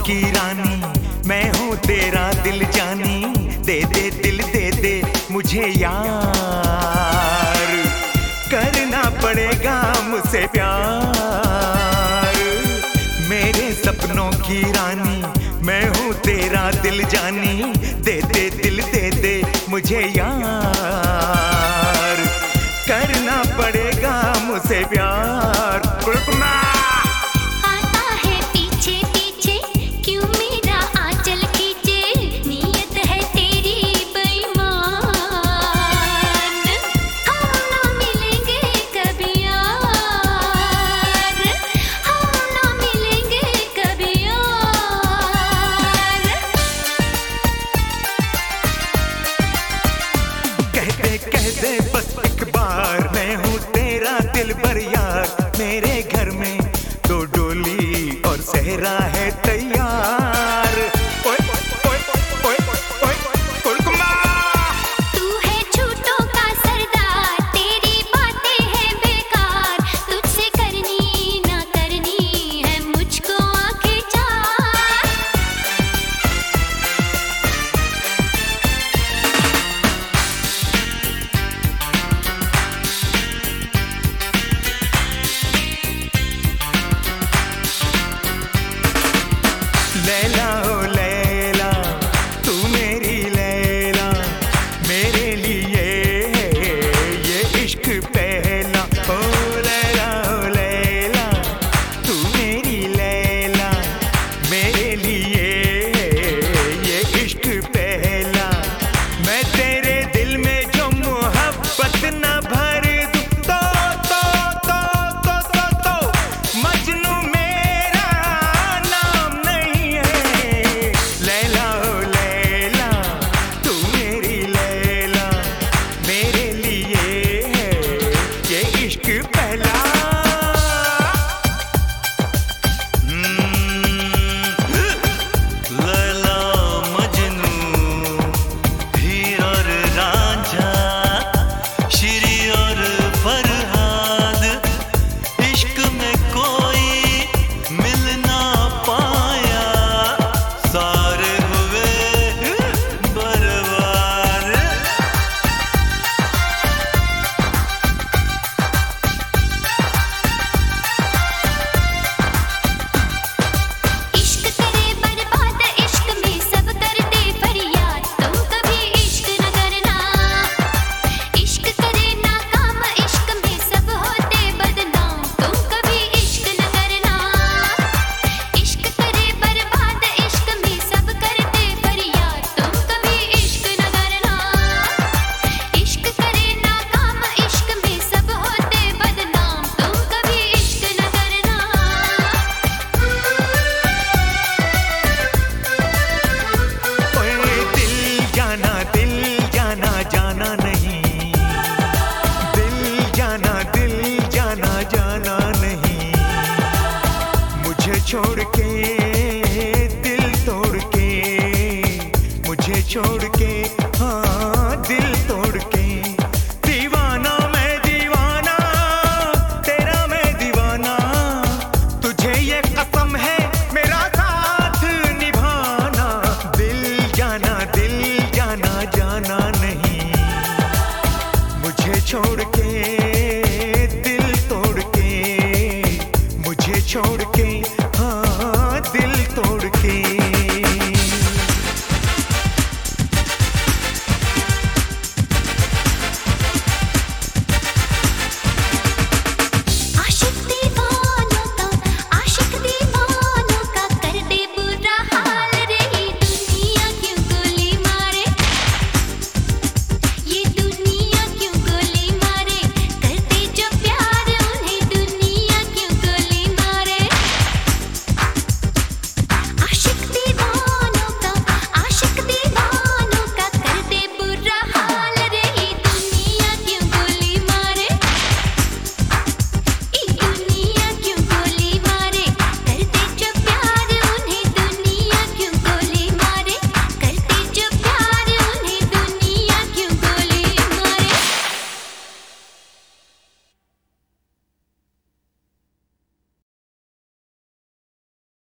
की रानी, मैं हूँ तेरा दिल जानी। दे दे दिल दे दे मुझे यार, करना पड़ेगा मुझसे प्यार। मेरे सपनों की रानी, मैं हूँ तेरा दिल जानी। दे दे दिल दे दे मुझे यार, करना पड़ेगा मुझसे प्यार। आता है पीछे पीछे, क्यों मेरा आंचल खींचे, नीयत है तेरी बेईमान। हम ना मिलेंगे कभी यार, हम ना मिलेंगे कभी यार। कह दे बस एक बार, मैं हूँ तेरा दिलबर यार। मेरे घर में दो डोली और सहरा है तैयार। ओए ओए ओए ओए कुलकुमा, तू है झूठों का सरदार, तेरी बातें हैं बेकार। तुझसे करनी ना करनी है मुझको आंखें चार। लैला ओ लैला, तू मेरी लैला। मेरे लिए ये इश्क पहला। ओ लैला ओ लैला, तू मेरी लैला। मेरे लिए ये इश्क पहला। मैं तेरे दिल में जो मोहब्बत न भर दूं, तो मजनू मेरा नाम नहीं है। लैला ओ लैला, तू मेरी लैला। मेरे लिए ये इश्क पहला। लैला मजनू, हीर और रांझा, श्री और फरहाद। इश्क में कोई मिल ना पाया, सारे हुए बर्बाद। इश्क करे बर्बाद, इश्क में सब करते फरियाद। तुम कभी इश्क न करना, इश्क करे नाकाम, इश्क में सब होते बदनाम। तुम कभी इश्क न करना, इश्क करे बर्बाद, इश्क में सब करते फरियाद। तुम कभी इश्क न करना, इश्क करे नाकाम, इश्क में सब होते बदनाम। तुम कभी इश्क न करना। ओए दिल जाना जाना नहीं। दिल जाना जाना नहीं। मुझे छोड़ के दिल तोड़ के, मुझे छोड़ के हाँ दिल तोड़